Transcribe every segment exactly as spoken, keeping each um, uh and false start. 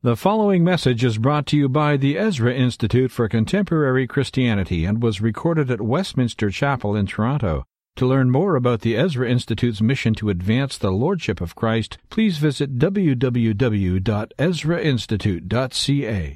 The following message is brought to you by the Ezra Institute for Contemporary Christianity and was recorded at Westminster Chapel in Toronto. To learn more about the Ezra Institute's mission to advance the Lordship of Christ, please visit w w w dot ezra institute dot c a.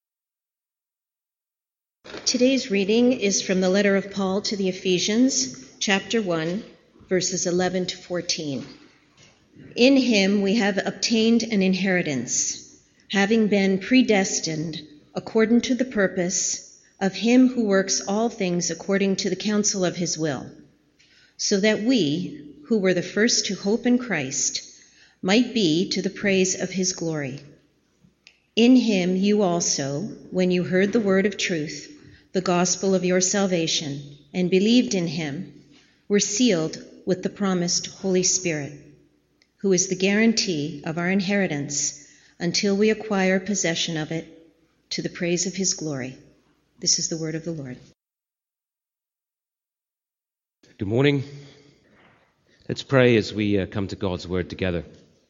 Today's reading is from the letter of Paul to the Ephesians, chapter one, verses eleven to fourteen. In him we have obtained an inheritance, having been predestined according to the purpose of him who works all things according to the counsel of his will, so that we, who were the first to hope in Christ, might be to the praise of his glory. In him you also, when you heard the word of truth, the gospel of your salvation, and believed in him, were sealed with the promised Holy Spirit, who is the guarantee of our inheritance until we acquire possession of it, to the praise of his glory. This is the word of the Lord. Good morning. Let's pray as we uh, come to God's word together.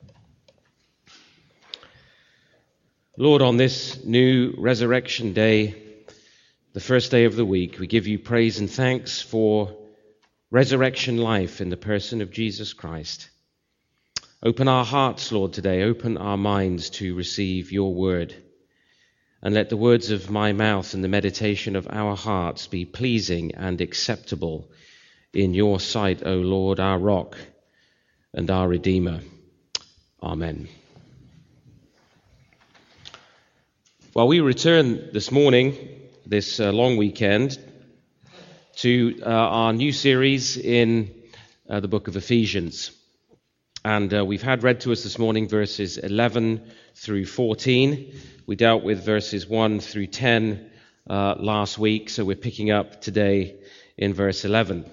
Lord, on this new resurrection day, the first day of the week, we give you praise and thanks for resurrection life in the person of Jesus Christ. Open our hearts, Lord, today. Open our minds to receive your word. And let the words of my mouth and the meditation of our hearts be pleasing and acceptable in your sight, O Lord, our rock and our Redeemer. Amen. Well, we return this morning, this uh, long weekend, to uh, our new series in uh, the book of Ephesians. And uh, we've had read to us this morning verses eleven through fourteen. We dealt with verses one through ten uh, last week, so we're picking up today in verse eleven.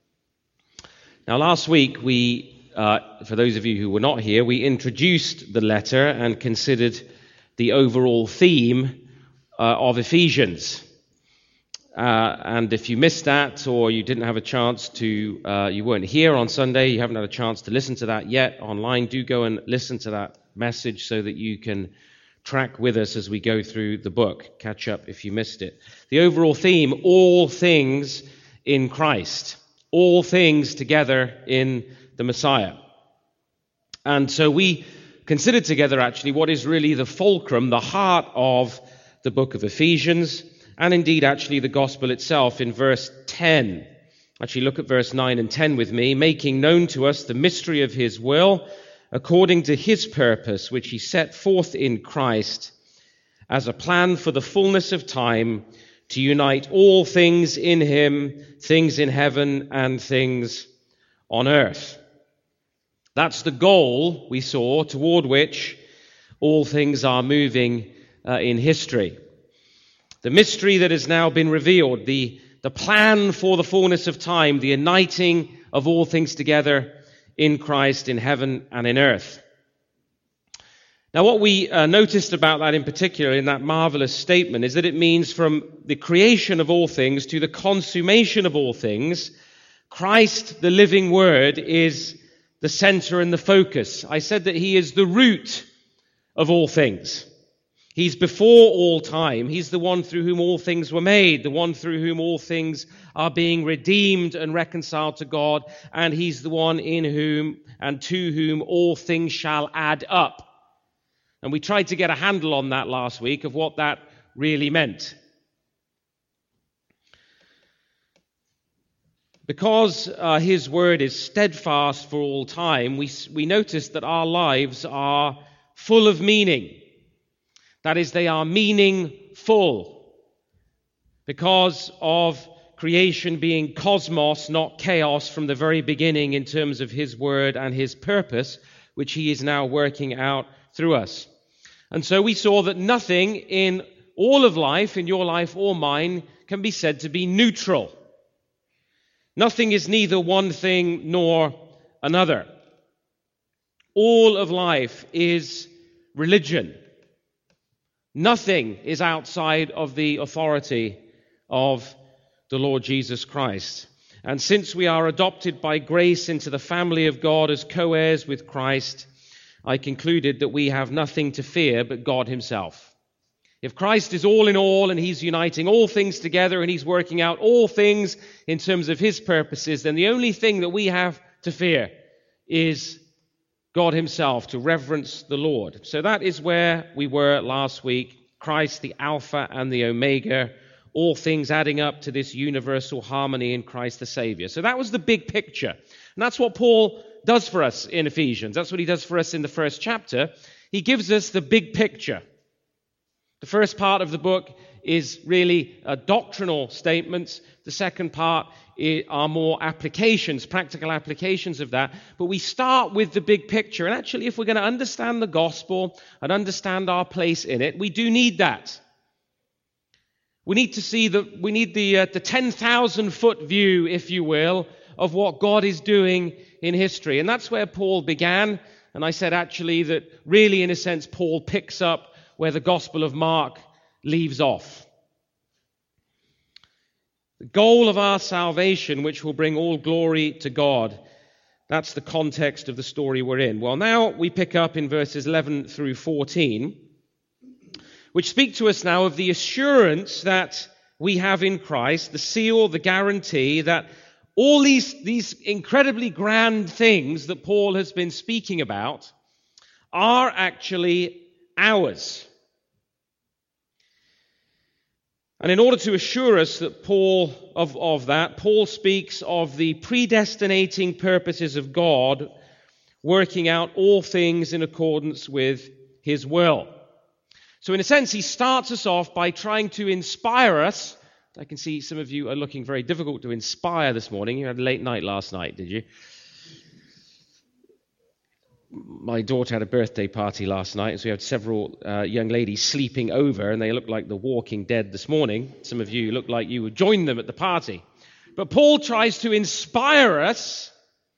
Now, last week, we, uh, for those of you who were not here, we introduced the letter and considered the overall theme uh, of Ephesians. Uh, and if you missed that, or you didn't have a chance to, uh, you weren't here on Sunday, you haven't had a chance to listen to that yet online, do go and listen to that message so that you can track with us as we go through the book. Catch up if you missed it. The overall theme, all things in Christ. All things together in the Messiah. And so we considered together actually what is really the fulcrum, the heart of the book of Ephesians, and indeed actually the gospel itself in verse ten. Actually look at verse nine and ten with me. Making known to us the mystery of his will, according to his purpose, which he set forth in Christ as a plan for the fullness of time, to unite all things in him, things in heaven and things on earth. That's the goal, we saw, toward which all things are moving uh, in history. The mystery that has now been revealed, the, the plan for the fullness of time, the uniting of all things together in Christ in heaven and in earth. Now, what we uh, noticed about that in particular, in that marvelous statement, is that it means from the creation of all things to the consummation of all things, Christ, the living Word, is the center and the focus. I said that he is the root of all things. He's before all time. He's the one through whom all things were made, the one through whom all things are being redeemed and reconciled to God, and he's the one in whom and to whom all things shall add up. And we tried to get a handle on that last week of what that really meant. Because uh, his word is steadfast for all time, we, we notice that our lives are full of meaning. That is, they are meaningful because of creation being cosmos, not chaos, from the very beginning in terms of his word and his purpose, which he is now working out through us. And so we saw that nothing in all of life, in your life or mine, can be said to be neutral. Nothing is neither one thing nor another. All of life is religion. Nothing is outside of the authority of the Lord Jesus Christ. And since we are adopted by grace into the family of God as co-heirs with Christ, I concluded that we have nothing to fear but God himself. If Christ is all in all and he's uniting all things together and he's working out all things in terms of his purposes, then the only thing that we have to fear is God himself, to reverence the Lord. So that is where we were last week. Christ, the Alpha and the Omega, all things adding up to this universal harmony in Christ the Savior. So that was the big picture. And that's what Paul does for us in Ephesians. That's what he does for us in the first chapter. He gives us the big picture. The first part of the book is really uh, doctrinal statements. The second part are more applications, practical applications of that. But we start with the big picture. And actually, if we're going to understand the gospel and understand our place in it, we do need that. We need to see the, we need the, uh, the ten thousand foot view, if you will, of what God is doing in history. And that's where Paul began. And I said actually that really, in a sense, Paul picks up where the Gospel of Mark leaves off. The goal of our salvation, which will bring all glory to God, that's the context of the story we're in. Well, now we pick up in verses eleven through fourteen, which speak to us now of the assurance that we have in Christ, the seal, the guarantee that all these, these incredibly grand things that Paul has been speaking about are actually ours. And in order to assure us that Paul of, of that, Paul speaks of the predestinating purposes of God working out all things in accordance with his will. So in a sense, he starts us off by trying to inspire us. I can see some of you are looking very difficult to inspire this morning. You had a late night last night, did you? My daughter had a birthday party last night, so we had several uh, young ladies sleeping over, and they looked like the Walking Dead this morning. Some of you looked like you would join them at the party. But Paul tries to inspire us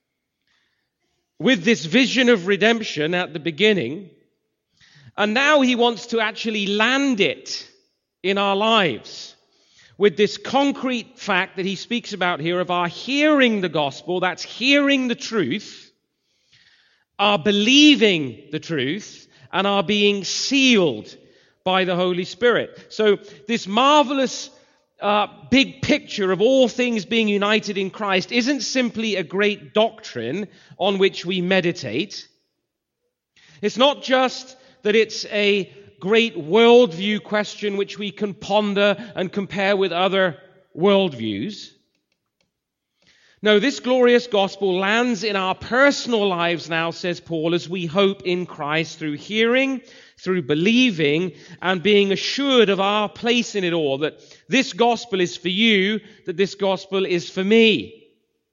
with this vision of redemption at the beginning, and now he wants to actually land it in our lives with this concrete fact that he speaks about here of our hearing the gospel, that's hearing the truth, are believing the truth, and are being sealed by the Holy Spirit. So this marvelous uh, big picture of all things being united in Christ isn't simply a great doctrine on which we meditate. It's not just that it's a great worldview question which we can ponder and compare with other worldviews. No, this glorious gospel lands in our personal lives now, says Paul, as we hope in Christ through hearing, through believing, and being assured of our place in it all, that this gospel is for you, that this gospel is for me.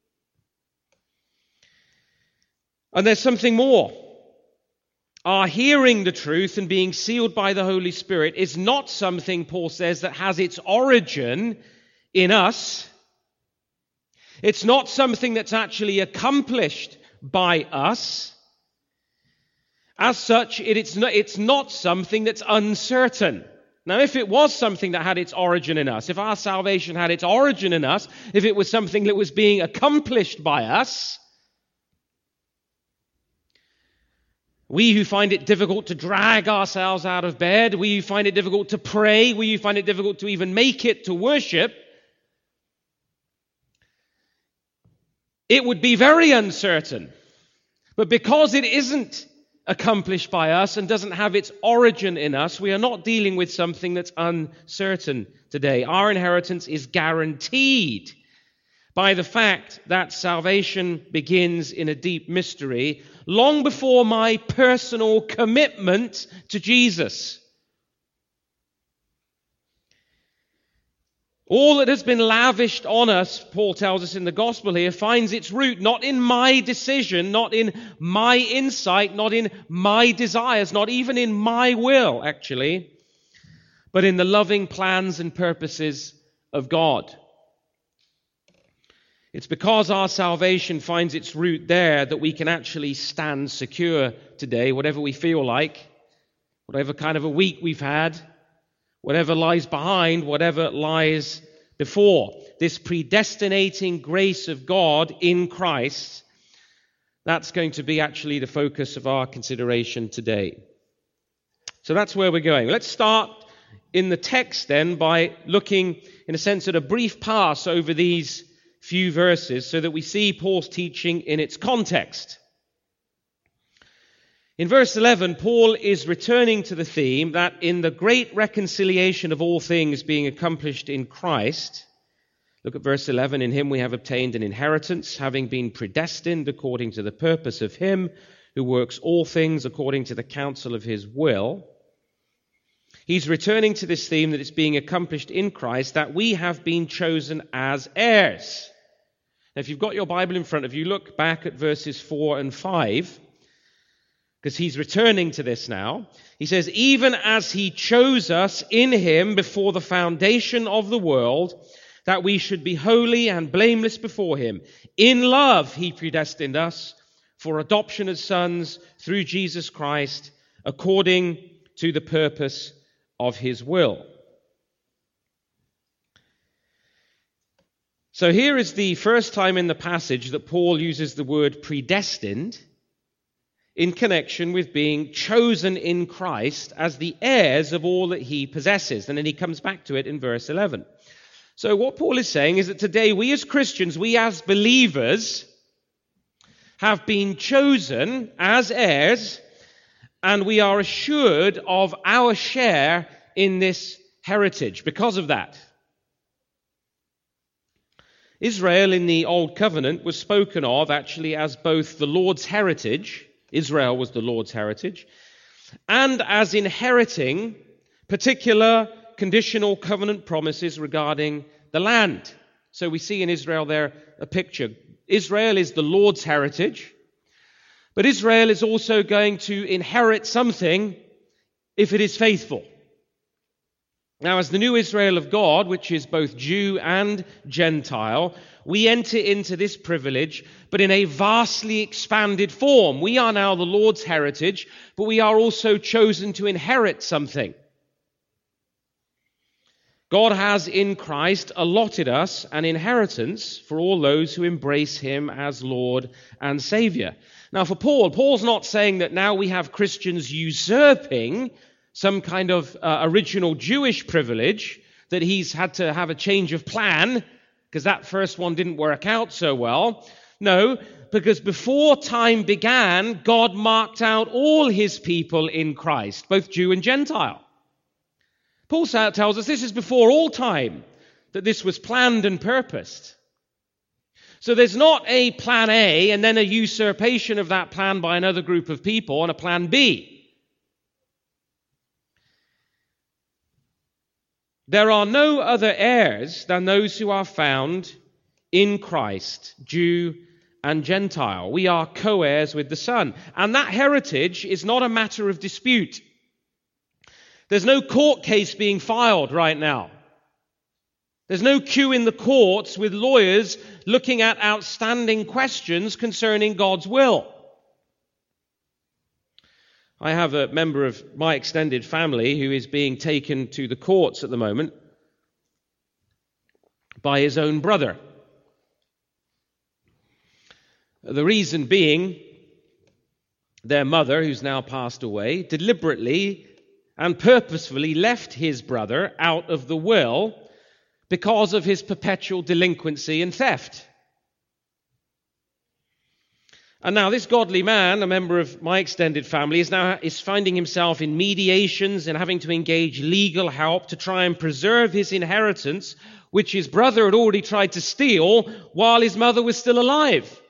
And there's something more. Our hearing the truth and being sealed by the Holy Spirit is not something, Paul says, that has its origin in us. It's not something that's actually accomplished by us. As such, it, it's, not, it's not something that's uncertain. Now, if it was something that had its origin in us, if our salvation had its origin in us, if it was something that was being accomplished by us, we who find it difficult to drag ourselves out of bed, we who find it difficult to pray, we who find it difficult to even make it to worship, it would be very uncertain. But because it isn't accomplished by us and doesn't have its origin in us, we are not dealing with something that's uncertain today. Our inheritance is guaranteed by the fact that salvation begins in a deep mystery long before my personal commitment to Jesus. All that has been lavished on us, Paul tells us in the gospel here, finds its root not in my decision, not in my insight, not in my desires, not even in my will, actually, but in the loving plans and purposes of God. It's because our salvation finds its root there that we can actually stand secure today, whatever we feel like, whatever kind of a week we've had, whatever lies behind, whatever lies before. This predestinating grace of God in Christ, That's going to be actually the focus of our consideration today. So that's where we're going. Let's start in the text then by looking, in a sense, at a brief pass over these few verses so that we see Paul's teaching in its context. In verse eleven, Paul is returning to the theme that in the great reconciliation of all things being accomplished in Christ, look at verse eleven, in him we have obtained an inheritance, having been predestined according to the purpose of him who works all things according to the counsel of his will. He's returning to this theme that it's being accomplished in Christ, that we have been chosen as heirs. Now, if you've got your Bible in front of you, look back at verses four and five, because he's returning to this now. He says, even as he chose us in him before the foundation of the world, that we should be holy and blameless before him. In love he predestined us for adoption as sons through Jesus Christ, according to the purpose of his will. So here is the first time in the passage that Paul uses the word predestined in connection with being chosen in Christ as the heirs of all that he possesses. And then he comes back to it in verse eleven. So what Paul is saying is that today we as Christians, we as believers, have been chosen as heirs, and we are assured of our share in this heritage because of that. Israel in the Old Covenant was spoken of actually as both the Lord's heritage, Israel was the Lord's heritage, and as inheriting particular conditional covenant promises regarding the land. So we see in Israel there a picture. Israel is the Lord's heritage, but Israel is also going to inherit something if it is faithful. Now, as the new Israel of God, which is both Jew and Gentile, we enter into this privilege, but in a vastly expanded form. We are now the Lord's heritage, but we are also chosen to inherit something. God has in Christ allotted us an inheritance for all those who embrace him as Lord and Savior. Now for Paul, Paul's not saying that now we have Christians usurping some kind of uh, original Jewish privilege, that he's had to have a change of plan because that first one didn't work out so well. No, because before time began, God marked out all his people in Christ, both Jew and Gentile. Paul tells us this is before all time, that this was planned and purposed. So there's not a plan A and then a usurpation of that plan by another group of people and a plan B. There are no other heirs than those who are found in Christ, Jew and Gentile. We are co-heirs with the Son. And that heritage is not a matter of dispute. There's no court case being filed right now. There's no queue in the courts with lawyers looking at outstanding questions concerning God's will. I have a member of my extended family who is being taken to the courts at the moment by his own brother. The reason being, their mother, who's now passed away, deliberately and purposefully left his brother out of the will because of his perpetual delinquency and theft. And now this godly man, a member of my extended family, is now is finding himself in mediations and having to engage legal help to try and preserve his inheritance, which his brother had already tried to steal while his mother was still alive.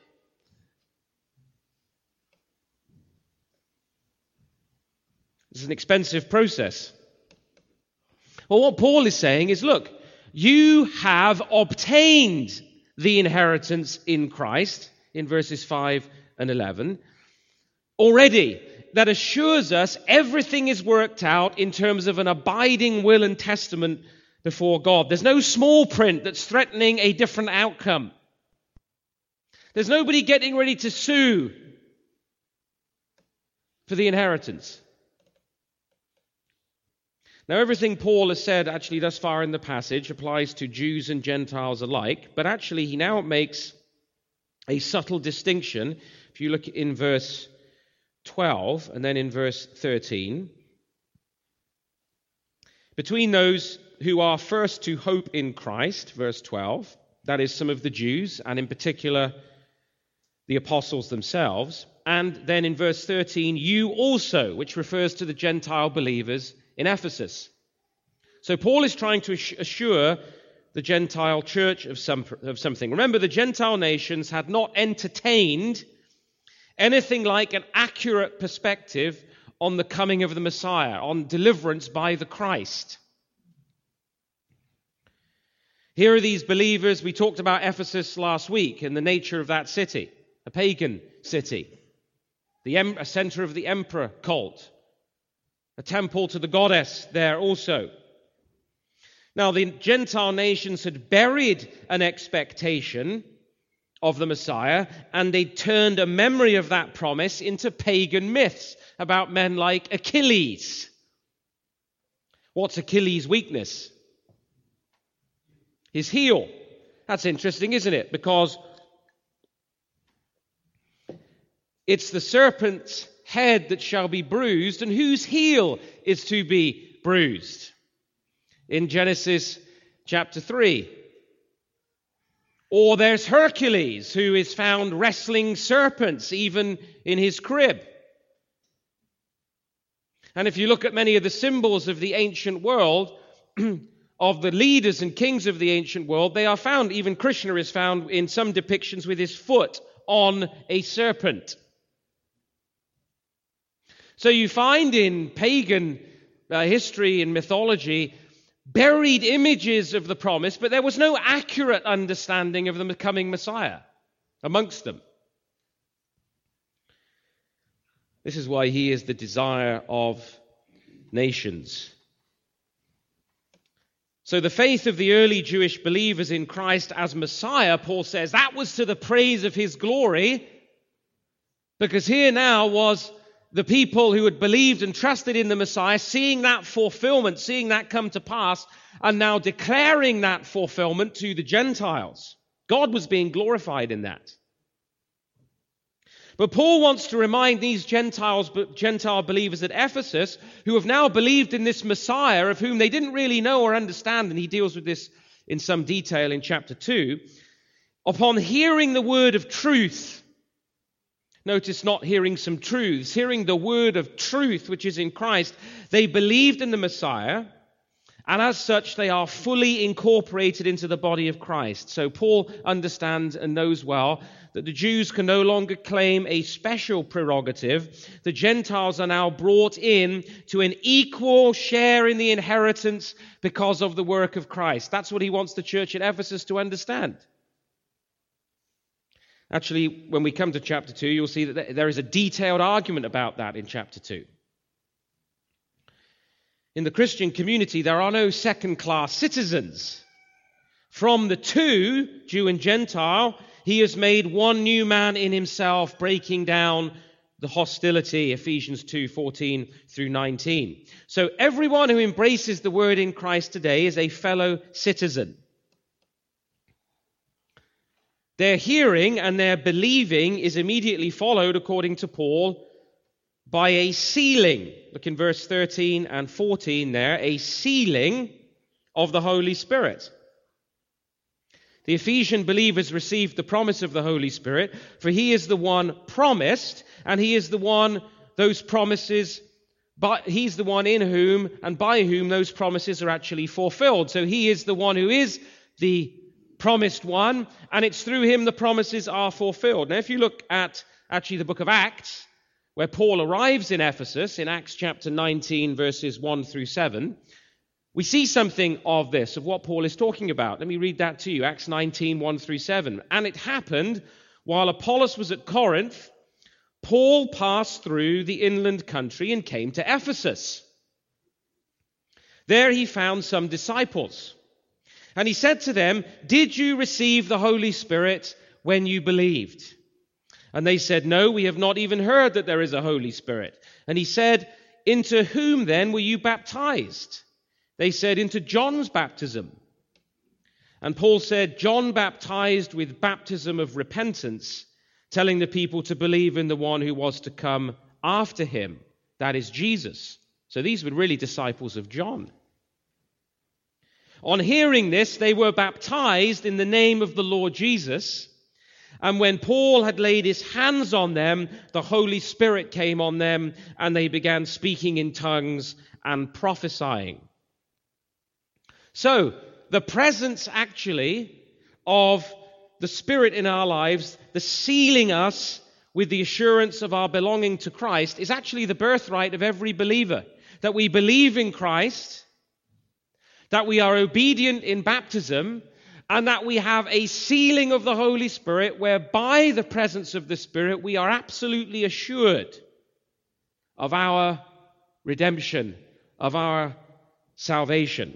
It's an expensive process. Well, what Paul is saying is, look, you have obtained the inheritance in Christ, in verses five and eleven, already. That assures us everything is worked out in terms of an abiding will and testament before God. There's no small print that's threatening a different outcome. There's nobody getting ready to sue for the inheritance. Now, everything Paul has said actually thus far in the passage applies to Jews and Gentiles alike, but actually he now makes a subtle distinction If you look in verse twelve and then in verse thirteen, between those who are first to hope in Christ, verse twelve, that is some of the Jews, and in particular the apostles themselves, and then in verse thirteen, you also, which refers to the Gentile believers in Ephesus. So Paul is trying to assure the Gentile church of, some, of something. Remember, the Gentile nations had not entertained anything like an accurate perspective on the coming of the Messiah, on deliverance by the Christ. Here are these believers. We talked about Ephesus last week and the nature of that city, a pagan city, the em- a center of the emperor cult, a temple to the goddess there also. Now, the Gentile nations had buried an expectation of the Messiah, and they turned a memory of that promise into pagan myths about men like Achilles. What's Achilles' weakness? His heel. That's interesting, isn't it? Because it's the serpent's head that shall be bruised, and whose heel is to be bruised? In Genesis chapter three. Or there's Hercules, who is found wrestling serpents even in his crib. And if you look at many of the symbols of the ancient world, of the leaders and kings of the ancient world, they are found, even Krishna is found in some depictions with his foot on a serpent. So you find in pagan uh, history and mythology buried images of the promise, but there was no accurate understanding of the coming Messiah amongst them. This is why he is the desire of nations. So the faith of the early Jewish believers in Christ as Messiah, Paul says, that was to the praise of his glory, because here now was the people who had believed and trusted in the Messiah, seeing that fulfillment, seeing that come to pass, and now declaring that fulfillment to the Gentiles. God was being glorified in that. But Paul wants to remind these Gentiles, Gentile believers at Ephesus, who have now believed in this Messiah, of whom they didn't really know or understand, and he deals with this in some detail in chapter two, upon hearing the word of truth. Notice not hearing some truths, hearing the word of truth which is in Christ. They believed in the Messiah, and as such they are fully incorporated into the body of Christ. So Paul understands and knows well that the Jews can no longer claim a special prerogative. The Gentiles are now brought in to an equal share in the inheritance because of the work of Christ. That's what he wants the church at Ephesus to understand. Actually, when we come to chapter two, you'll see that there is a detailed argument about that in chapter two. In the Christian community, there are no second-class citizens. From the two, Jew and Gentile, he has made one new man in himself, breaking down the hostility, Ephesians two, fourteen through nineteen. So everyone who embraces the word in Christ today is a fellow citizen. Their hearing and their believing is immediately followed, according to Paul, by a sealing. Look in verse thirteen and fourteen there, a sealing of the Holy Spirit. The Ephesian believers received the promise of the Holy Spirit, for he is the one promised, and he is the one, those promises, but he's the one in whom and by whom those promises are actually fulfilled. So he is the one who is the promised one, and it's through him the promises are fulfilled. Now, if you look at actually the book of Acts, where Paul arrives in Ephesus, in Acts chapter nineteen, verses one through seven, we see something of this, of what Paul is talking about. Let me read that to you, Acts nineteen, one through seven. And it happened, while Apollos was at Corinth, Paul passed through the inland country and came to Ephesus. There he found some disciples. And he said to them, "Did you receive the Holy Spirit when you believed?" And they said, "No, we have not even heard that there is a Holy Spirit." And he said, "Into whom then were you baptized?" They said, "Into John's baptism." And Paul said, "John baptized with baptism of repentance, telling the people to believe in the one who was to come after him, that is Jesus. So these were really disciples of John. On hearing this, they were baptized in the name of the Lord Jesus. And when Paul had laid his hands on them, the Holy Spirit came on them, and they began speaking in tongues and prophesying. So, the presence actually of the Spirit in our lives, the sealing us with the assurance of our belonging to Christ, is actually the birthright of every believer. That we believe in Christ, that we are obedient in baptism, and that we have a sealing of the Holy Spirit whereby the presence of the Spirit we are absolutely assured of our redemption, of our salvation.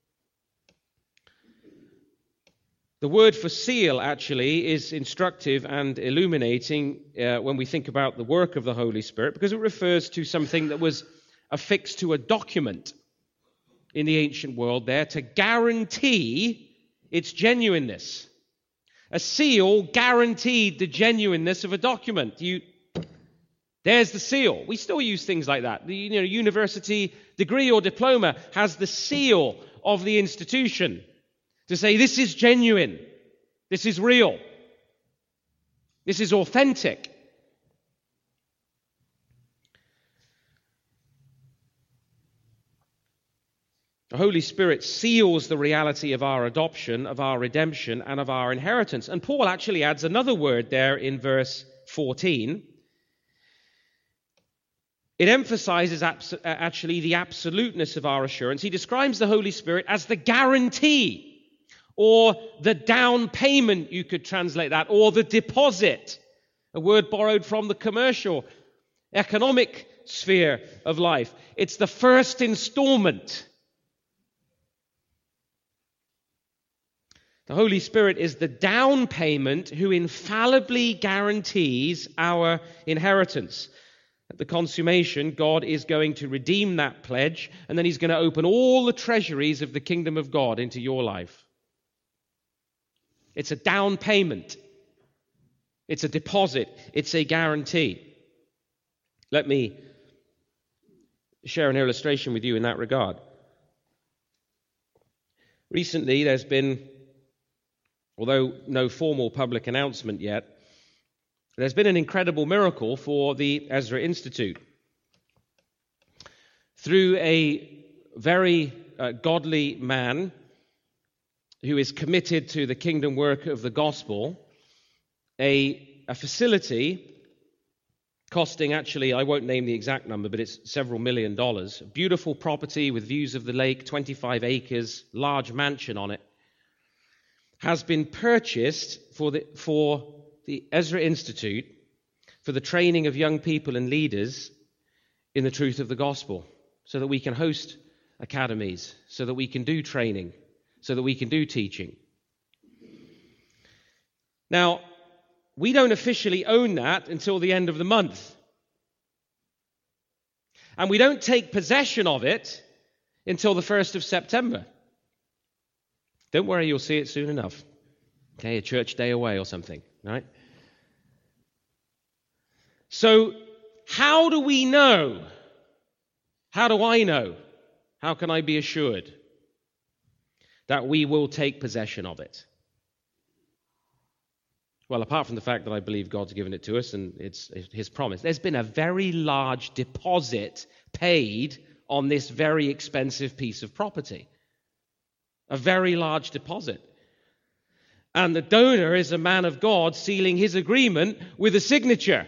The word for seal actually is instructive and illuminating uh, when we think about the work of the Holy Spirit, because it refers to something that was affixed to a document in the ancient world there to guarantee its genuineness. A seal guaranteed the genuineness of a document. You, there's the seal. We still use things like that. The you know, university degree or diploma has the seal of the institution to say this is genuine, this is real, this is authentic. The Holy Spirit seals the reality of our adoption, of our redemption, and of our inheritance. And Paul actually adds another word there in verse fourteen. It emphasizes abs- actually the absoluteness of our assurance. He describes the Holy Spirit as the guarantee, or the down payment, you could translate that, or the deposit, a word borrowed from the commercial, economic sphere of life. It's the first installment. The Holy Spirit is the down payment who infallibly guarantees our inheritance. At the consummation, God is going to redeem that pledge, and then he's going to open all the treasuries of the kingdom of God into your life. It's a down payment. It's a deposit. It's a guarantee. Let me share an illustration with you in that regard. Recently, there's been, although no formal public announcement yet, there's been an incredible miracle for the Ezra Institute. Through a very uh, godly man who is committed to the kingdom work of the gospel, a, a facility costing, actually, I won't name the exact number, but it's several million dollars, a beautiful property with views of the lake, twenty-five acres, large mansion on it, has been purchased for the, for the Ezra Institute for the training of young people and leaders in the truth of the gospel, so that we can host academies, so that we can do training, so that we can do teaching. Now, we don't officially own that until the end of the month. And we don't take possession of it until the first of September. Don't worry, you'll see it soon enough. Okay, a church day away or something, right? So, how do we know? How do I know? How can I be assured that we will take possession of it? Well, apart from the fact that I believe God's given it to us and it's his promise, there's been a very large deposit paid on this very expensive piece of property. A very large deposit. And the donor is a man of God sealing his agreement with a signature.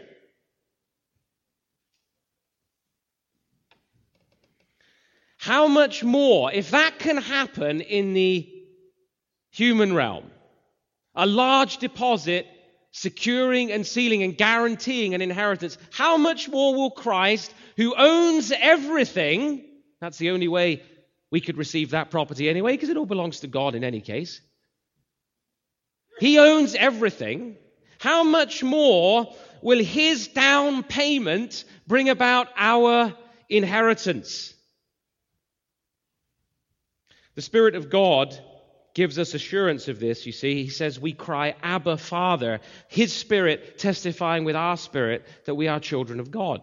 How much more, if that can happen in the human realm, a large deposit securing and sealing and guaranteeing an inheritance, how much more will Christ, who owns everything, that's the only way we could receive that property anyway, because it all belongs to God in any case. He owns everything. How much more will his down payment bring about our inheritance? The Spirit of God gives us assurance of this, you see. He says we cry, Abba, Father, his Spirit testifying with our spirit that we are children of God.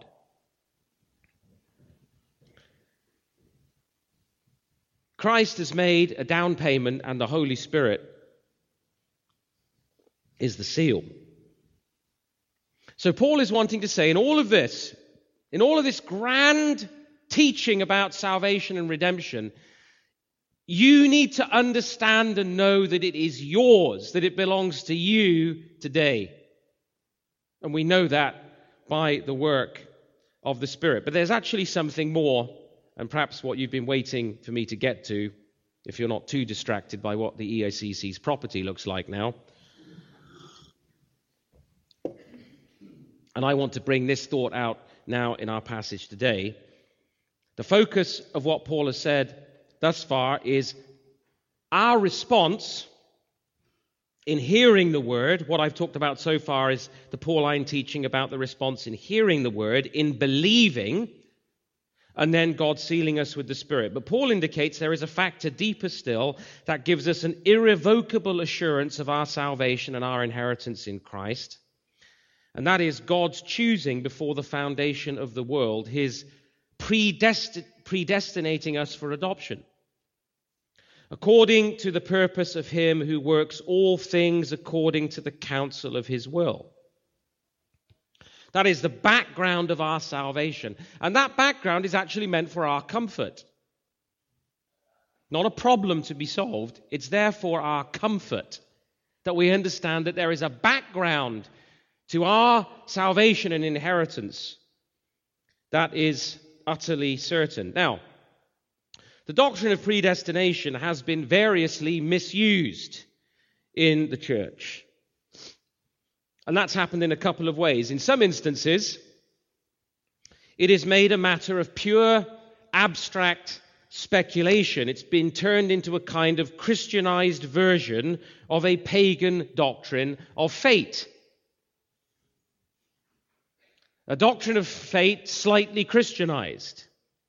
Christ has made a down payment, and the Holy Spirit is the seal. So Paul is wanting to say in all of this, in all of this grand teaching about salvation and redemption, you need to understand and know that it is yours, that it belongs to you today. And we know that by the work of the Spirit. But there's actually something more, and perhaps what you've been waiting for me to get to, if you're not too distracted by what the E A C C's property looks like now. And I want to bring this thought out now in our passage today. The focus of what Paul has said thus far is our response in hearing the word. What I've talked about so far is the Pauline teaching about the response in hearing the word, in believing, and then God sealing us with the Spirit. But Paul indicates there is a factor deeper still that gives us an irrevocable assurance of our salvation and our inheritance in Christ. And that is God's choosing before the foundation of the world, his predestin- predestinating us for adoption, according to the purpose of him who works all things according to the counsel of his will. That is the background of our salvation. And that background is actually meant for our comfort. Not a problem to be solved. It's there for our comfort, that we understand that there is a background to our salvation and inheritance that is utterly certain. Now, the doctrine of predestination has been variously misused in the church. And that's happened in a couple of ways. In some instances, it is made a matter of pure, abstract speculation. It's been turned into a kind of Christianized version of a pagan doctrine of fate. A doctrine of fate slightly Christianized.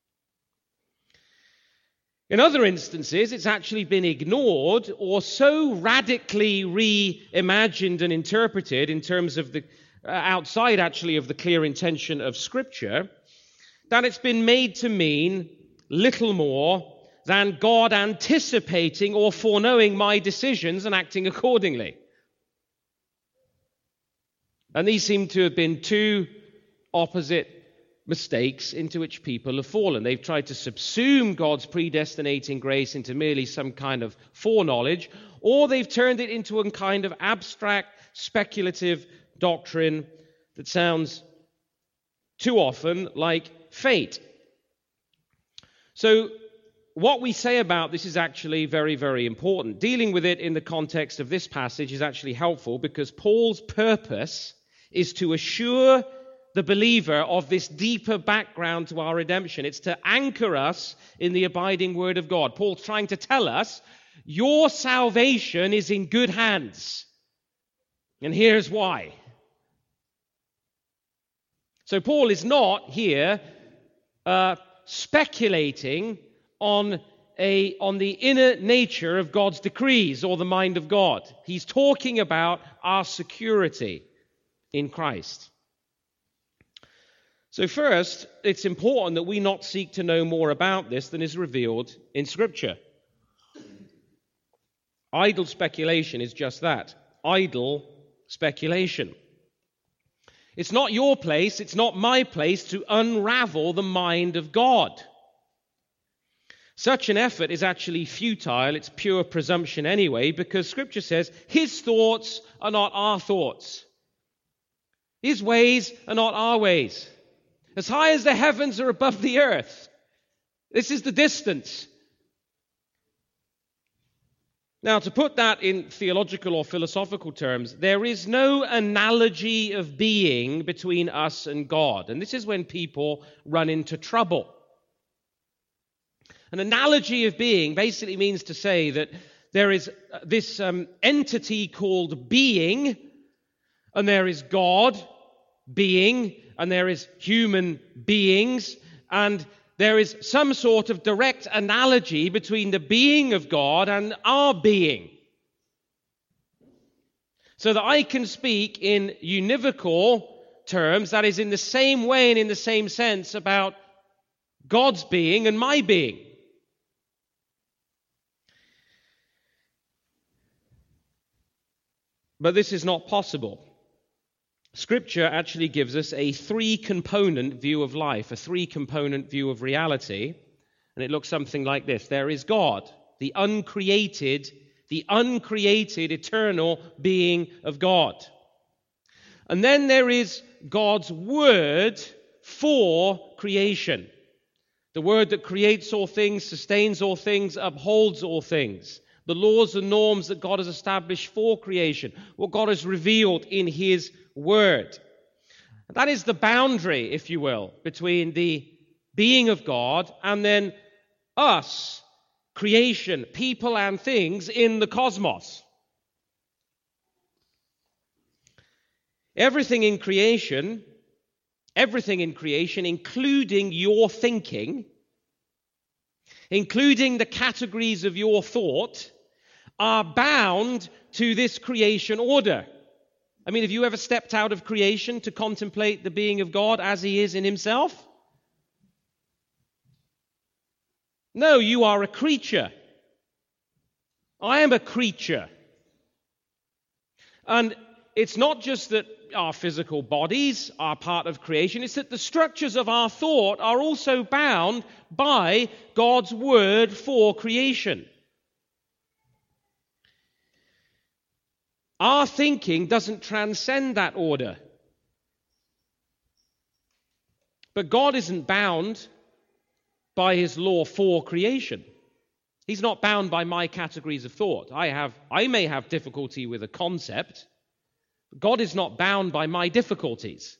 In other instances, it's actually been ignored or so radically reimagined and interpreted in terms of the, uh, outside actually of the clear intention of Scripture, that it's been made to mean little more than God anticipating or foreknowing my decisions and acting accordingly. And these seem to have been two opposite mistakes into which people have fallen. They've tried to subsume God's predestinating grace into merely some kind of foreknowledge, or they've turned it into a kind of abstract, speculative doctrine that sounds too often like fate. So what we say about this is actually very, very important. Dealing with it in the context of this passage is actually helpful because Paul's purpose is to assure the believer of this deeper background to our redemption. It's to anchor us in the abiding word of God. Paul's trying to tell us, your salvation is in good hands. And here's why. So Paul is not here uh, speculating on a on the inner nature of God's decrees or the mind of God. He's talking about our security in Christ. So first, it's important that we not seek to know more about this than is revealed in Scripture. Idle speculation is just that, idle speculation. It's not your place, it's not my place to unravel the mind of God. Such an effort is actually futile, it's pure presumption anyway, because Scripture says his thoughts are not our thoughts. His ways are not our ways. As high as the heavens are above the earth. This is the distance. Now, to put that in theological or philosophical terms, there is no analogy of being between us and God. And this is when people run into trouble. An analogy of being basically means to say that there is this um, entity called being, and there is God, being, and there is human beings, and there is some sort of direct analogy between the being of God and our being. So that I can speak in univocal terms, that is in the same way and in the same sense, about God's being and my being. But this is not possible. Scripture actually gives us a three-component view of life, a three-component view of reality, and it looks something like this. There is God, the uncreated, the uncreated, eternal being of God. And then there is God's word for creation. The word that creates all things, sustains all things, upholds all things. The laws and norms that God has established for creation, what God has revealed in his word. That is the boundary, if you will, between the being of God and then us, creation, people and things in the cosmos. Everything in creation, everything in creation, including your thinking, including the categories of your thought, are bound to this creation order. I mean, have you ever stepped out of creation to contemplate the being of God as he is in himself? No, you are a creature. I am a creature. And it's not just that our physical bodies are part of creation, it's that the structures of our thought are also bound by God's word for creation. Our thinking doesn't transcend that order. But God isn't bound by his law for creation. He's not bound by my categories of thought. I have, I may have difficulty with a concept. But God is not bound by my difficulties.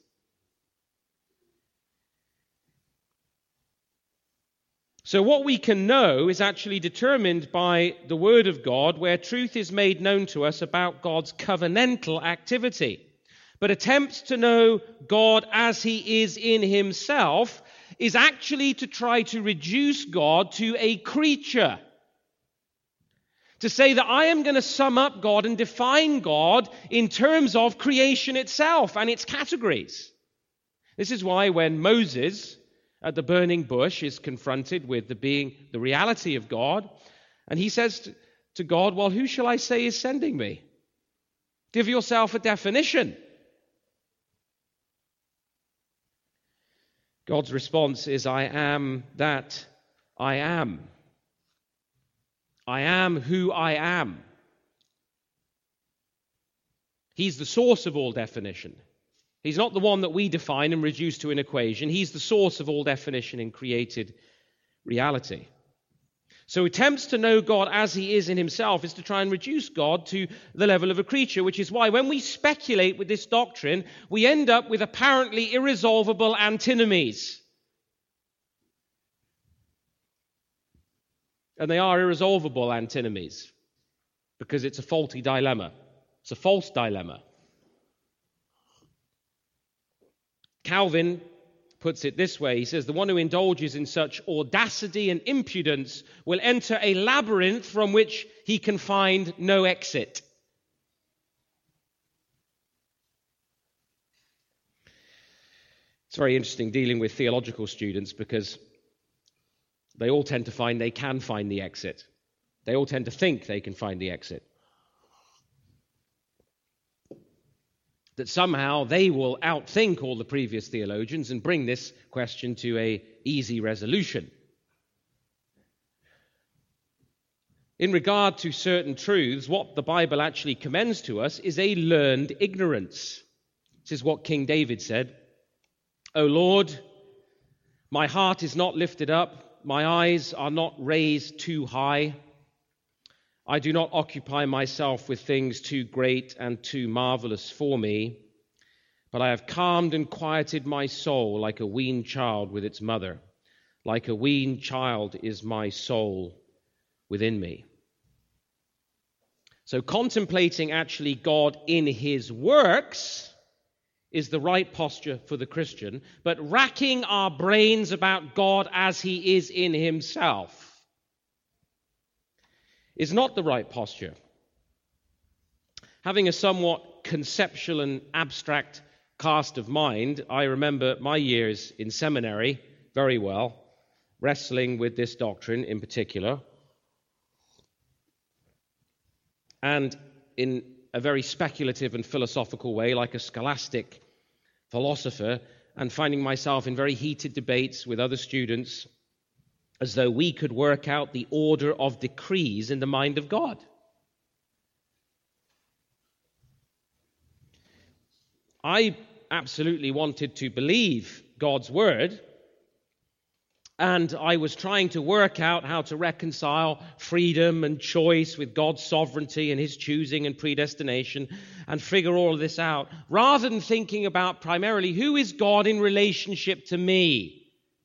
So what we can know is actually determined by the Word of God, where truth is made known to us about God's covenantal activity. But attempts to know God as he is in himself is actually to try to reduce God to a creature. To say that I am going to sum up God and define God in terms of creation itself and its categories. This is why when Moses at the burning bush is confronted with the being, the reality of God, and he says to, to God, well, who shall I say is sending me? Give yourself a definition. God's response is, I am that I am. I am who I am. He's the source of all definition. He's not the one that we define and reduce to an equation. He's the source of all definition in created reality. So attempts to know God as he is in himself is to try and reduce God to the level of a creature, which is why when we speculate with this doctrine, we end up with apparently irresolvable antinomies. And they are irresolvable antinomies because it's a faulty dilemma. It's a false dilemma. Calvin puts it this way. He says, the one who indulges in such audacity and impudence will enter a labyrinth from which he can find no exit. It's very interesting dealing with theological students because they all tend to find they can find the exit. They all tend to think they can find the exit. That somehow they will outthink all the previous theologians and bring this question to an easy resolution. In regard to certain truths, what the Bible actually commends to us is a learned ignorance. This is what King David said. O Lord, my heart is not lifted up, my eyes are not raised too high. I do not occupy myself with things too great and too marvelous for me, but I have calmed and quieted my soul like a weaned child with its mother. Like a weaned child is my soul within me. So contemplating actually God in his works is the right posture for the Christian, but racking our brains about God as he is in himself is not the right posture. Having a somewhat conceptual and abstract cast of mind, I remember my years in seminary very well, wrestling with this doctrine in particular, and in a very speculative and philosophical way, like a scholastic philosopher, and finding myself in very heated debates with other students as though we could work out the order of decrees in the mind of God. I absolutely wanted to believe God's word, and I was trying to work out how to reconcile freedom and choice with God's sovereignty and his choosing and predestination, and figure all of this out, rather than thinking about primarily who is God in relationship to me.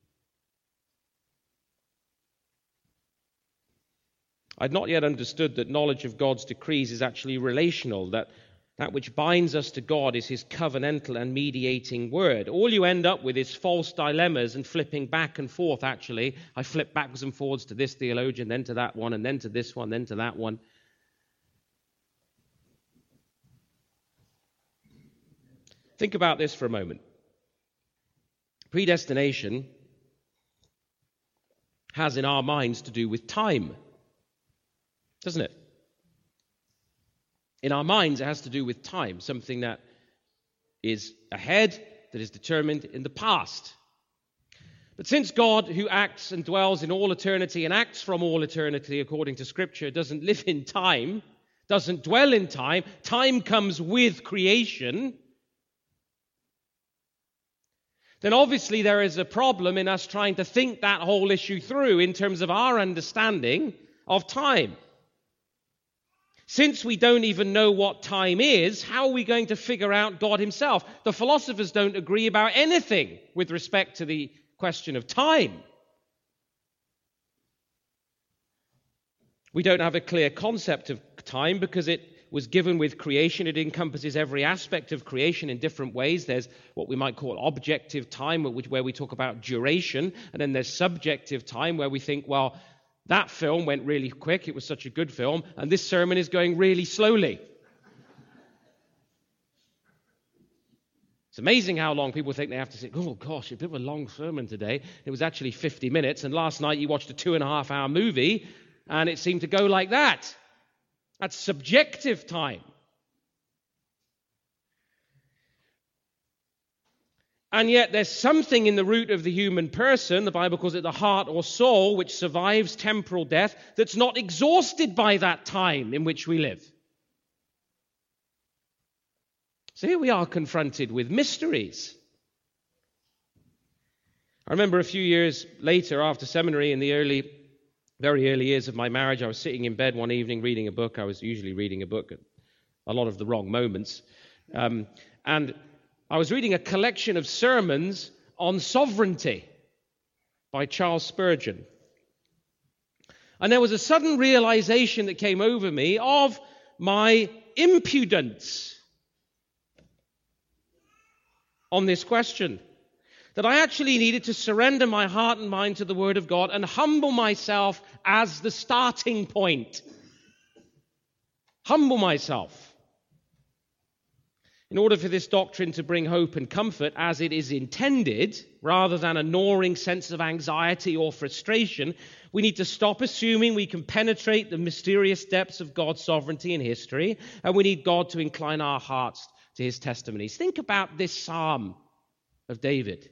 I'd not yet understood that knowledge of God's decrees is actually relational, that that which binds us to God is his covenantal and mediating word. All you end up with is false dilemmas and flipping back and forth, actually. I flip backwards and forwards to this theologian, then to that one, and then to this one, then to that one. Think about this for a moment. Predestination has in our minds to do with time, doesn't it? In our minds, it has to do with time, something that is ahead, that is determined in the past. But since God, who acts and dwells in all eternity and acts from all eternity according to Scripture, doesn't live in time, doesn't dwell in time, time comes with creation, then obviously there is a problem in us trying to think that whole issue through in terms of our understanding of time. Since we don't even know what time is, how are we going to figure out God himself? The philosophers don't agree about anything with respect to the question of time. We don't have a clear concept of time because it was given with creation. It encompasses every aspect of creation in different ways. There's what we might call objective time, where we talk about duration, and then there's subjective time, where we think, well, that film went really quick, it was such a good film, and this sermon is going really slowly. It's amazing how long people think they have to sit, oh gosh, a bit of a long sermon today. It was actually fifty minutes, and last night you watched a two and a half hour movie, and it seemed to go like that. That's subjective time. And yet there's something in the root of the human person, the Bible calls it the heart or soul, which survives temporal death, that's not exhausted by that time in which we live. So here we are confronted with mysteries. I remember a few years later, after seminary, in the early, very early years of my marriage, I was sitting in bed one evening reading a book. I was usually reading a book at a lot of the wrong moments. Um, and I was reading a collection of sermons on sovereignty by Charles Spurgeon. And there was a sudden realization that came over me of my impudence on this question. That I actually needed to surrender my heart and mind to the Word of God and humble myself as the starting point. Humble myself. In order for this doctrine to bring hope and comfort as it is intended, rather than a gnawing sense of anxiety or frustration, we need to stop assuming we can penetrate the mysterious depths of God's sovereignty and history, and we need God to incline our hearts to his testimonies. Think about this psalm of David.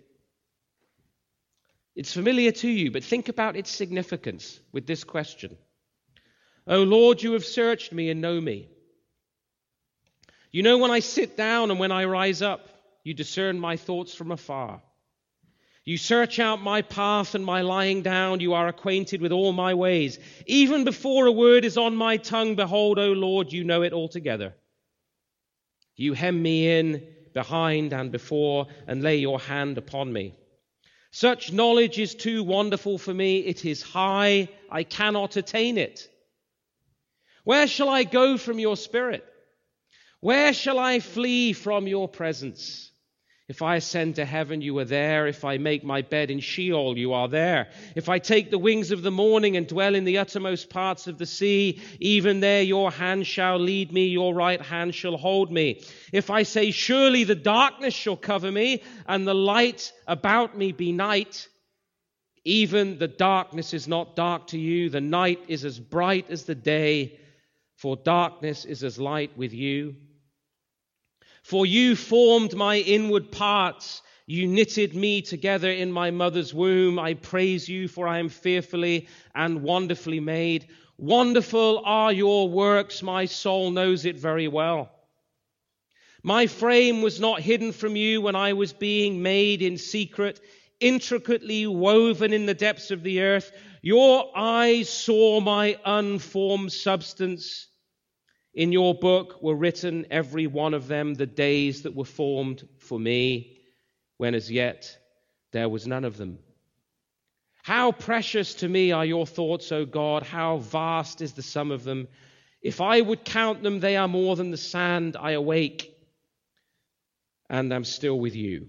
It's familiar to you, but think about its significance with this question. O Lord, you have searched me and know me. You know when I sit down and when I rise up. You discern my thoughts from afar. You search out my path and my lying down. You are acquainted with all my ways. Even before a word is on my tongue, behold, O Lord, you know it altogether. You hem me in behind and before and lay your hand upon me. Such knowledge is too wonderful for me. It is high. I cannot attain it. Where shall I go from your spirit? Where shall I flee from your presence? If I ascend to heaven, you are there. If I make my bed in Sheol, you are there. If I take the wings of the morning and dwell in the uttermost parts of the sea, even there your hand shall lead me, your right hand shall hold me. If I say, surely the darkness shall cover me, and the light about me be night, even the darkness is not dark to you. The night is as bright as the day, for darkness is as light with you. For you formed my inward parts. You knitted me together in my mother's womb. I praise you, for I am fearfully and wonderfully made. Wonderful are your works. My soul knows it very well. My frame was not hidden from you when I was being made in secret, intricately woven in the depths of the earth. Your eyes saw my unformed substance. In your book were written, every one of them, the days that were formed for me, when as yet there was none of them. How precious to me are your thoughts, O God! How vast is the sum of them! If I would count them, they are more than the sand. I awake and am still with you.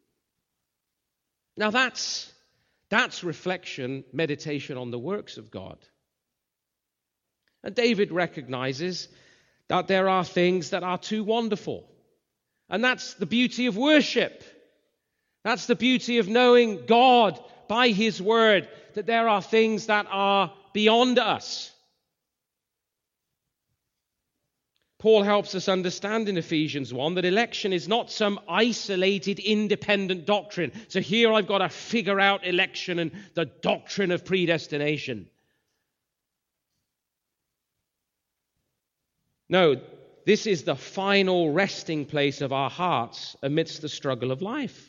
Now that's, that's reflection, meditation on the works of God. And David recognizes that there are things that are too wonderful. And that's the beauty of worship. That's the beauty of knowing God by his word, that there are things that are beyond us. Paul helps us understand in Ephesians one that election is not some isolated, independent doctrine. So here I've got to figure out election and the doctrine of predestination. No, this is the final resting place of our hearts amidst the struggle of life.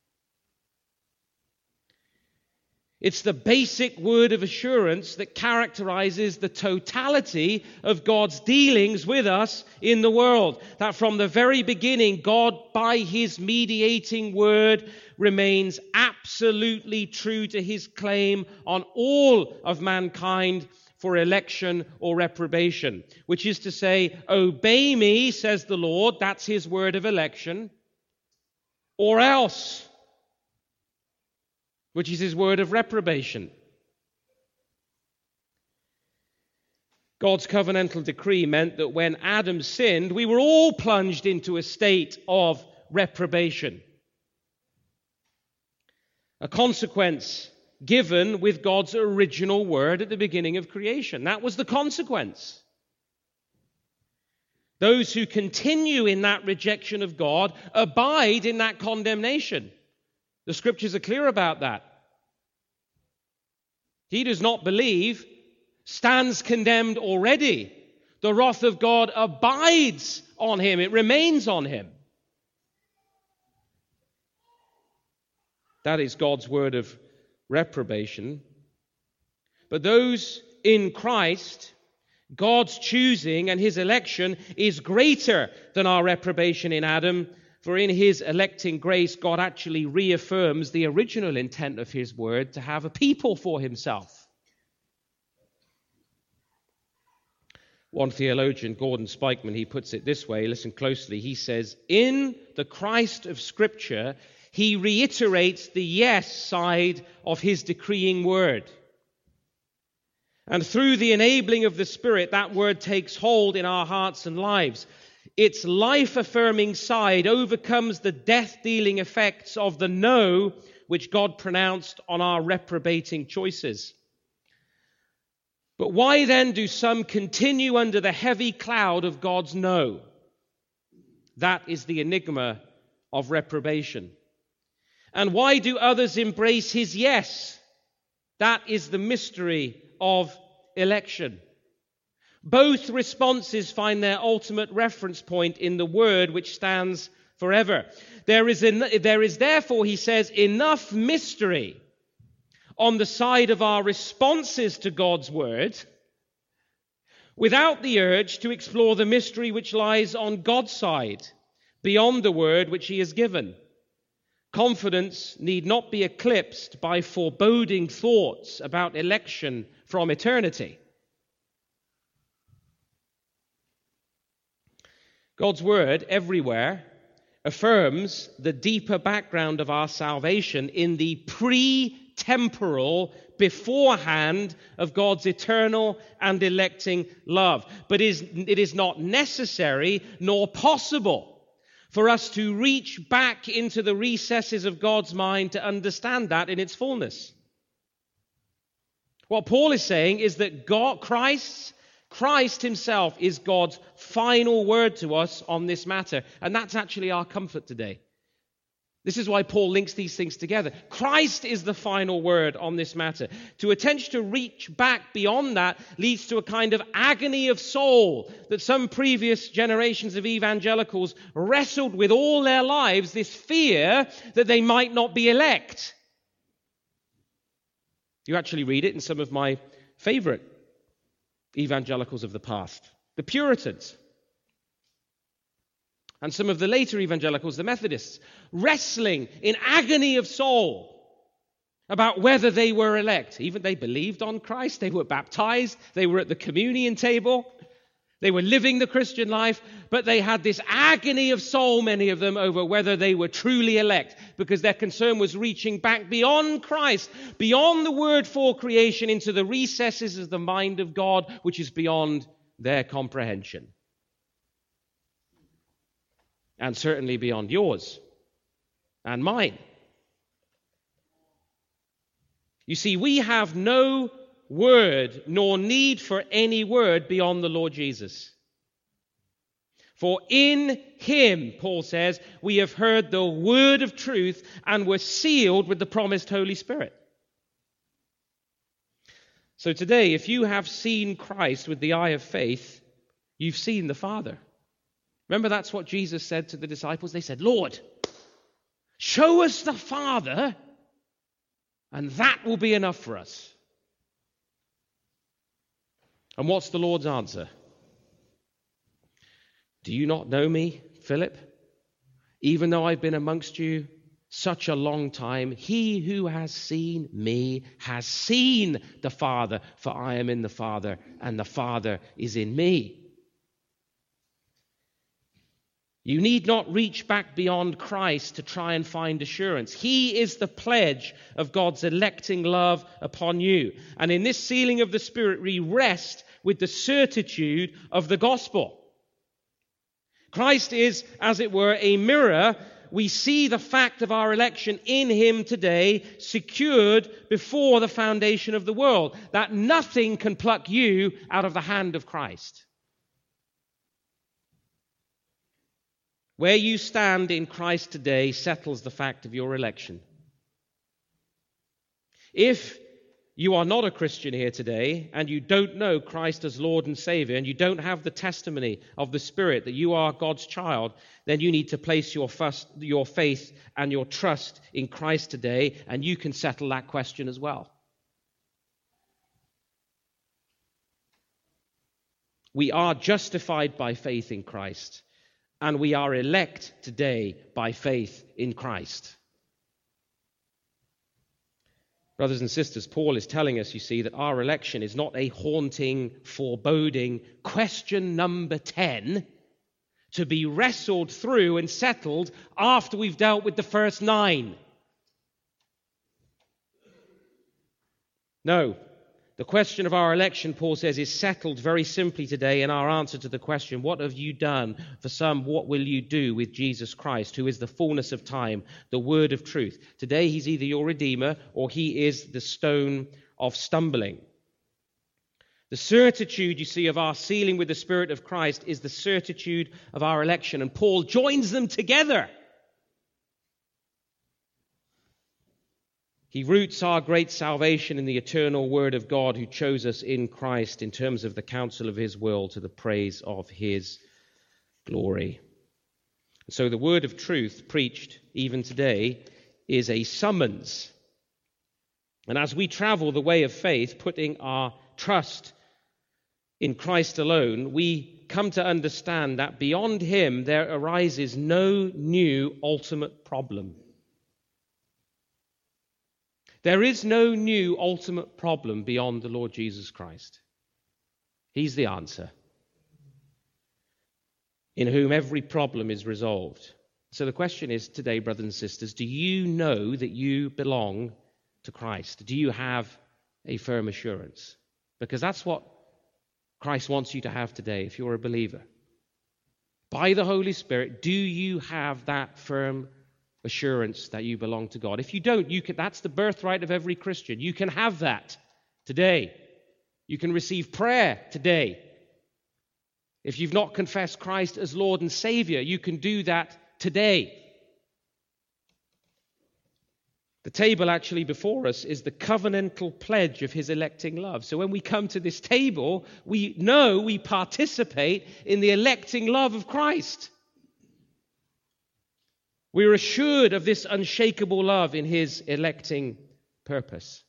It's the basic word of assurance that characterizes the totality of God's dealings with us in the world. That from the very beginning, God, by his mediating word, remains absolutely true to his claim on all of mankind for election or reprobation, which is to say, obey me, says the Lord, that's his word of election, or else, which is his word of reprobation. God's covenantal decree meant that when Adam sinned, we were all plunged into a state of reprobation. A consequence given with God's original word at the beginning of creation. That was the consequence. Those who continue in that rejection of God abide in that condemnation. The scriptures are clear about that. He does not believe stands condemned already. The wrath of God abides on him. It remains on him. That is God's word of reprobation. But those in Christ, God's choosing and his election is greater than our reprobation in Adam, for in his electing grace, God actually reaffirms the original intent of his word to have a people for himself. One theologian, Gordon Spikeman, he puts it this way, listen closely, he says, in the Christ of Scripture, he reiterates the yes side of his decreeing word. And through the enabling of the Spirit, that word takes hold in our hearts and lives. Its life-affirming side overcomes the death-dealing effects of the no which God pronounced on our reprobating choices. But why then do some continue under the heavy cloud of God's no? That is the enigma of reprobation. And why do others embrace his yes? That is the mystery of election. Both responses find their ultimate reference point in the word which stands forever. There is, en- there is therefore, he says, enough mystery on the side of our responses to God's word without the urge to explore the mystery which lies on God's side beyond the word which he has given. Confidence need not be eclipsed by foreboding thoughts about election from eternity. God's word everywhere affirms the deeper background of our salvation in the pre-temporal, beforehand of God's eternal and electing love. But it is not necessary nor possible for us to reach back into the recesses of God's mind to understand that in its fullness. What Paul is saying is that God, Christ's Christ himself is God's final word to us on this matter. And that's actually our comfort today. This is why Paul links these things together. Christ is the final word on this matter. To attempt to reach back beyond that leads to a kind of agony of soul that some previous generations of evangelicals wrestled with all their lives, this fear that they might not be elect. You actually read it in some of my favorite evangelicals of the past, the Puritans, and some of the later evangelicals, the Methodists, wrestling in agony of soul about whether they were elect. Even they believed on Christ, they were baptized, they were at the communion table, they were living the Christian life, but they had this agony of soul, many of them, over whether they were truly elect, because their concern was reaching back beyond Christ, beyond the word for creation, into the recesses of the mind of God, which is beyond their comprehension. And certainly beyond yours and mine. You see, we have no word nor need for any word beyond the Lord Jesus. For in him, Paul says, we have heard the word of truth and were sealed with the promised Holy Spirit. So today, if you have seen Christ with the eye of faith, you've seen the Father. Remember, that's what Jesus said to the disciples. They said, Lord, show us the Father, and that will be enough for us. And what's the Lord's answer? Do you not know me, Philip? Even though I've been amongst you such a long time, he who has seen me has seen the Father, for I am in the Father, and the Father is in me. You need not reach back beyond Christ to try and find assurance. He is the pledge of God's electing love upon you. And in this sealing of the Spirit, we rest with the certitude of the gospel. Christ is, as it were, a mirror. We see the fact of our election in him today, secured before the foundation of the world, that nothing can pluck you out of the hand of Christ. Where you stand in Christ today settles the fact of your election. If you are not a Christian here today, and you don't know Christ as Lord and Savior, and you don't have the testimony of the Spirit that you are God's child, then you need to place your, first, your faith and your trust in Christ today, and you can settle that question as well. We are justified by faith in Christ, and we are elect today by faith in Christ. Brothers and sisters, Paul is telling us, you see, that our election is not a haunting, foreboding question number ten to be wrestled through and settled after we've dealt with the first nine. No. The question of our election, Paul says, is settled very simply today in our answer to the question, what have you done? For some, what will you do with Jesus Christ, who is the fullness of time, the word of truth? Today, he's either your Redeemer or he is the stone of stumbling. The certitude, you see, of our sealing with the Spirit of Christ is the certitude of our election. And Paul joins them together. He roots our great salvation in the eternal word of God who chose us in Christ in terms of the counsel of his will to the praise of his glory. So the word of truth preached even today is a summons. And as we travel the way of faith, putting our trust in Christ alone, we come to understand that beyond him there arises no new ultimate problem. There is no new ultimate problem beyond the Lord Jesus Christ. He's the answer, in whom every problem is resolved. So the question is today, brothers and sisters, do you know that you belong to Christ? Do you have a firm assurance? Because that's what Christ wants you to have today if you're a believer. By the Holy Spirit, do you have that firm assurance that you belong to God? If you don't, you can, that's the birthright of every Christian. You can have that today. You can receive prayer today. If you've not confessed Christ as Lord and Savior, you can do that today. The table actually before us is the covenantal pledge of his electing love. So when we come to this table, we know we participate in the electing love of Christ. We're assured of this unshakable love in his electing purpose.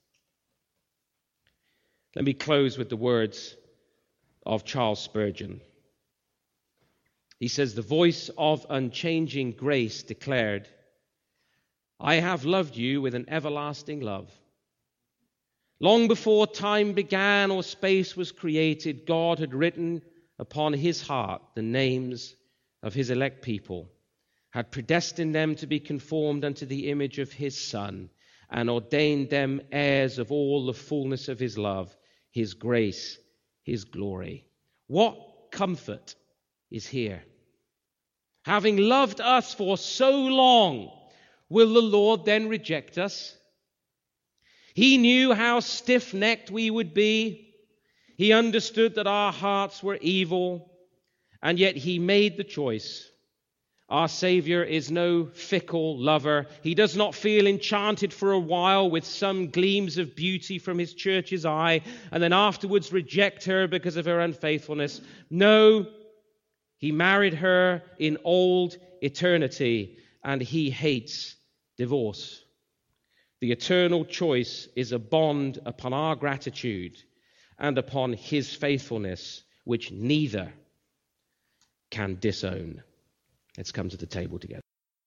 Let me close with the words of Charles Spurgeon. He says, "The voice of unchanging grace declared, I have loved you with an everlasting love. Long before time began or space was created, God had written upon his heart the names of his elect people, had predestined them to be conformed unto the image of his Son, and ordained them heirs of all the fullness of his love, his grace, his glory." What comfort is here? Having loved us for so long, will the Lord then reject us? He knew how stiff-necked we would be. He understood that our hearts were evil, and yet he made the choice. Our Savior is no fickle lover. He does not feel enchanted for a while with some gleams of beauty from his church's eye, and then afterwards reject her because of her unfaithfulness. No, he married her in old eternity, and he hates divorce. The eternal choice is a bond upon our gratitude and upon his faithfulness, which neither can disown. Let's come to the table together.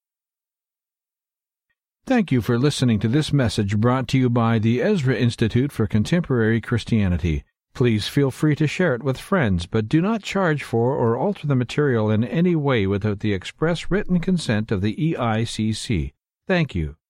Thank you for listening to this message brought to you by the Ezra Institute for Contemporary Christianity. Please feel free to share it with friends, but do not charge for or alter the material in any way without the express written consent of the E I C C. Thank you.